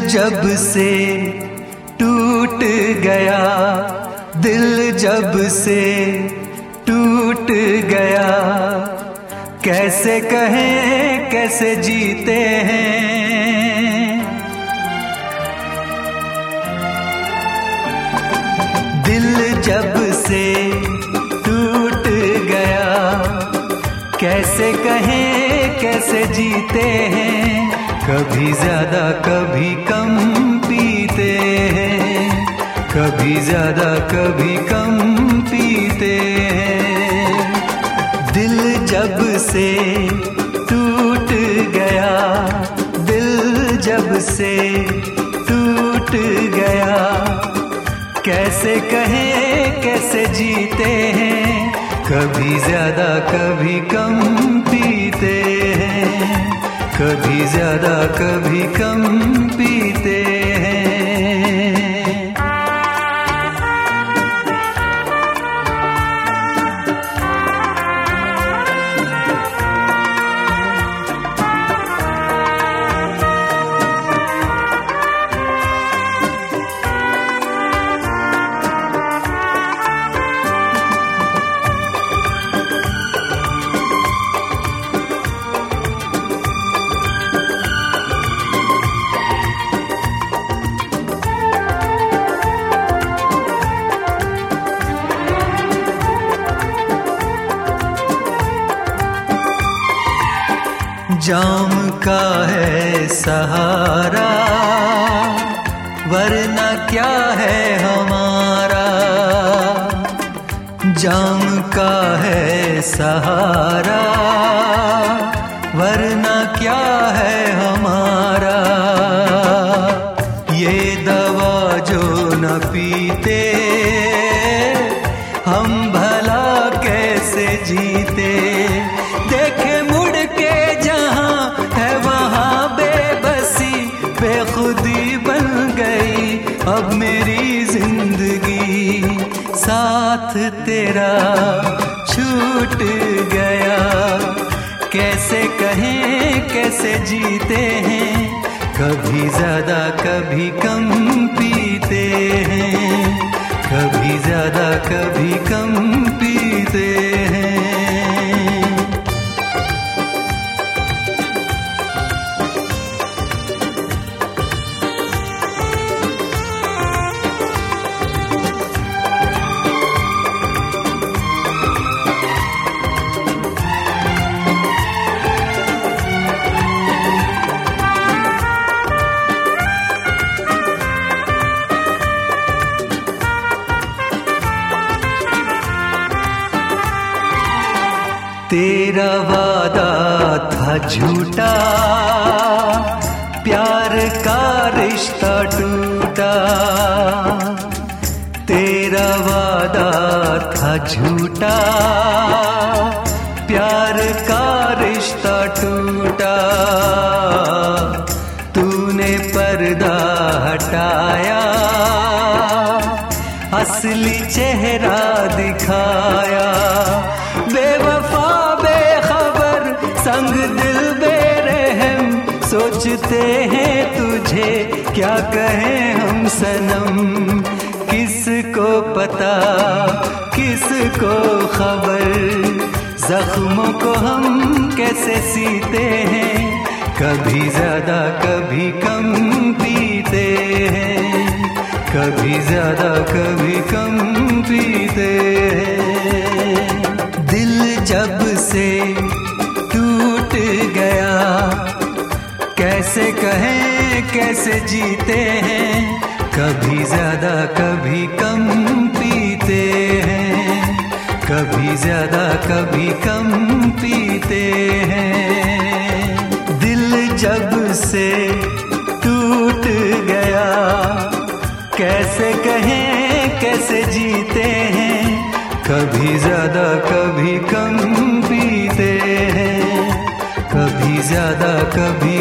जब से टूट गया, दिल जब से टूट गया, कैसे कहें कैसे जीते हैं। दिल जब से टूट गया, कैसे कहें कैसे जीते हैं। कभी ज्यादा कभी कम पीते हैं, कभी ज्यादा कभी कम पीते हैं। दिल जब से टूट गया, दिल जब से टूट गया, कैसे कहें कैसे जीते हैं। कभी ज्यादा कभी कम पीते हैं, कभी ज्यादा कभी कम पीते हैं। जाम का है सहारा, वरना क्या है हमारा। जाम का है सहारा, वरना क्या है हमारा। ये दवा जो न पीते, हम भला कैसे जीते। देखे मुड़ के जहां है वहां बेबसी, बेखुदी बन गई अब मेरी जिंदगी। साथ तेरा छूट गया, कैसे कहें कैसे जीते हैं। कभी ज्यादा कभी कम पीते हैं, कभी ज्यादा कभी कम पीते हैं। तेरा वादा था झूठा, प्यार का रिश्ता टूटा। तेरा वादा था झूठा, प्यार का रिश्ता टूटा। तूने पर्दा हटाया, असली चेहरा दिखाया। बेवफा बेखबर संग दिल बेरहम, सोचते हैं तुझे क्या कहें हम सनम। किसको पता किसको खबर, जख्मों को हम कैसे सीते हैं। कभी ज्यादा कभी कम पीते हैं, कभी ज्यादा कभी कम पीते हैं। दिल जब से टूट गया, कैसे कहें कैसे जीते हैं। कभी ज्यादा कभी कम पीते हैं, कभी ज्यादा कभी कम पीते हैं। दिल जब से टूट गया, कैसे कहें कैसे जीते हैं। कभी ज्यादा कभी कम पीते हैं, कभी ज्यादा कभी